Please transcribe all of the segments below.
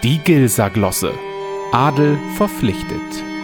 Die Gilsa-Glosse. Adel verpflichtet.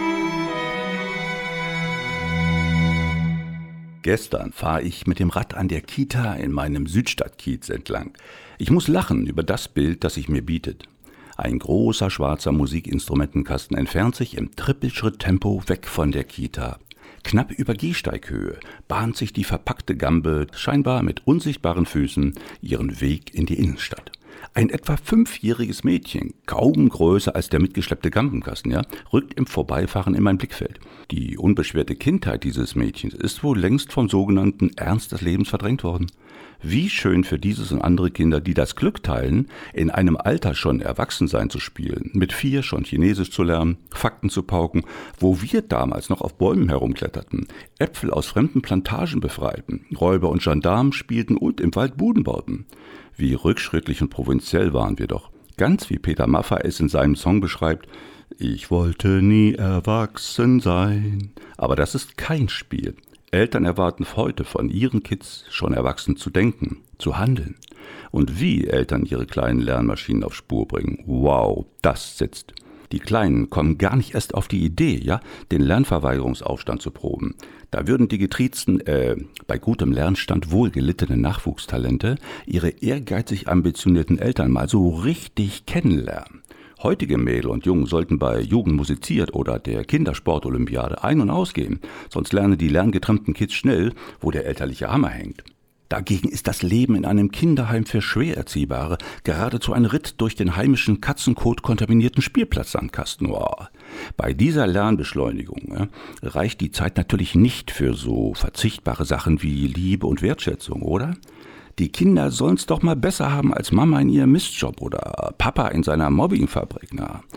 Gestern fahre ich mit dem Rad an der Kita in meinem Südstadtkiez entlang. Ich muss lachen über das Bild, das sich mir bietet. Ein großer schwarzer Musikinstrumentenkasten entfernt sich im Trippelschritttempo weg von der Kita. Knapp über Gehsteighöhe bahnt sich die verpackte Gambe, scheinbar mit unsichtbaren Füßen, ihren Weg in die Innenstadt. Ein etwa 5-jähriges Mädchen, kaum größer als der mitgeschleppte Gambenkasten, rückt im Vorbeifahren in mein Blickfeld. Die unbeschwerte Kindheit dieses Mädchens ist wohl längst vom sogenannten Ernst des Lebens verdrängt worden. Wie schön für dieses und andere Kinder, die das Glück teilen, in einem Alter schon Erwachsensein zu spielen, mit 4 schon Chinesisch zu lernen, Fakten zu pauken, wo wir damals noch auf Bäumen herumkletterten, Äpfel aus fremden Plantagen befreiten, Räuber und Gendarmen spielten und im Wald Buden bauten. Wie rückschrittlich und provinziell waren wir doch. Ganz wie Peter Maffay es in seinem Song beschreibt: Ich wollte nie erwachsen sein. Aber das ist kein Spiel. Eltern erwarten heute von ihren Kids schon erwachsen zu denken, zu handeln. Und wie Eltern ihre kleinen Lernmaschinen auf Spur bringen, wow, das sitzt. Die Kleinen kommen gar nicht erst auf die Idee, den Lernverweigerungsaufstand zu proben. Da würden die getriezten, bei gutem Lernstand wohlgelittenen Nachwuchstalente ihre ehrgeizig ambitionierten Eltern mal so richtig kennenlernen. Heutige Mädel und Jungen sollten bei Jugend musiziert oder der Kindersportolympiade ein- und ausgehen, sonst lernen die lerngetrimmten Kids schnell, wo der elterliche Hammer hängt. Dagegen ist das Leben in einem Kinderheim für Schwererziehbare geradezu ein Ritt durch den heimischen Katzenkot-kontaminierten Spielplatzsandkasten. Bei dieser Lernbeschleunigung reicht die Zeit natürlich nicht für so verzichtbare Sachen wie Liebe und Wertschätzung, oder? Die Kinder sollen's doch mal besser haben als Mama in ihrem Mistjob oder Papa in seiner Mobbingfabrik.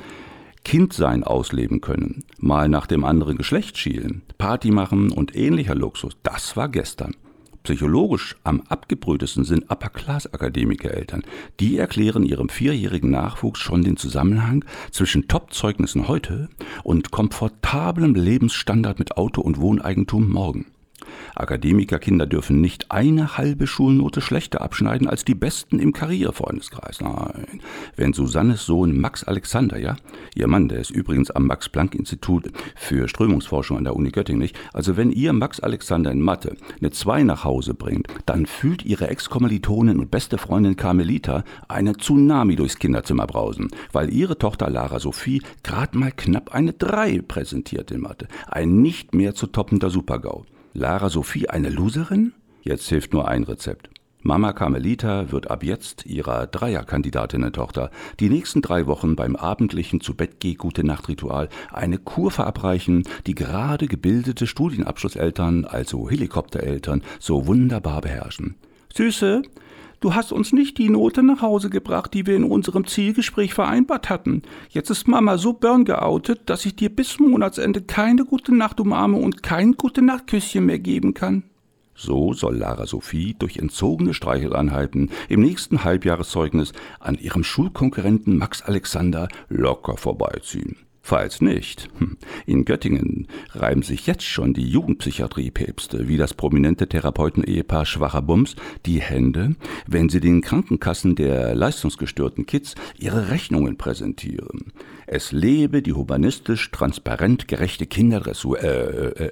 Kindsein ausleben können, mal nach dem anderen Geschlecht schielen, Party machen und ähnlicher Luxus, das war gestern. Psychologisch am abgebrühtesten sind Upper-Class-Akademiker-Eltern. Die erklären ihrem 4-jährigen Nachwuchs schon den Zusammenhang zwischen Top-Zeugnissen heute und komfortablem Lebensstandard mit Auto und Wohneigentum morgen. Akademikerkinder dürfen nicht eine halbe Schulnote schlechter abschneiden als die Besten im Karrierefreundeskreis. Nein, wenn Susannes Sohn Max Alexander, ihr Mann, der ist übrigens am Max-Planck-Institut für Strömungsforschung an der Uni Göttingen, also wenn ihr Max Alexander in Mathe eine 2 nach Hause bringt, dann fühlt ihre Ex-Kommilitonin und beste Freundin Carmelita einen Tsunami durchs Kinderzimmer brausen, weil ihre Tochter Lara Sophie gerade mal knapp eine 3 präsentiert in Mathe. Ein nicht mehr zu toppender Super-GAU. Lara Sophie eine Loserin? Jetzt hilft nur ein Rezept. Mama Carmelita wird ab jetzt ihrer Dreier-Kandidatinnen-Tochter die nächsten 3 Wochen beim abendlichen Zu-Bett-Geh-Gute-Nacht-Ritual eine Kur verabreichen, die gerade gebildete Studienabschlusseltern, also Helikoptereltern, so wunderbar beherrschen. Süße, du hast uns nicht die Note nach Hause gebracht, die wir in unserem Zielgespräch vereinbart hatten. Jetzt ist Mama so burn-geoutet, dass ich dir bis Monatsende keine Gute-Nacht-Umarmung und kein Gute-Nacht-Küsschen mehr geben kann. So soll Lara Sophie durch entzogene Streicheleinheiten im nächsten Halbjahreszeugnis an ihrem Schulkonkurrenten Max Alexander locker vorbeiziehen. Falls nicht, in Göttingen reiben sich jetzt schon die Jugendpsychiatrie-Päpste wie das prominente Therapeuten-Ehepaar Schwacher Bums die Hände, wenn sie den Krankenkassen der leistungsgestörten Kids ihre Rechnungen präsentieren. Es lebe die humanistisch, transparent, gerechte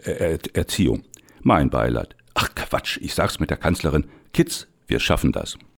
Erziehung. Mein Beileid. Ach Quatsch, ich sag's mit der Kanzlerin. Kids, wir schaffen das.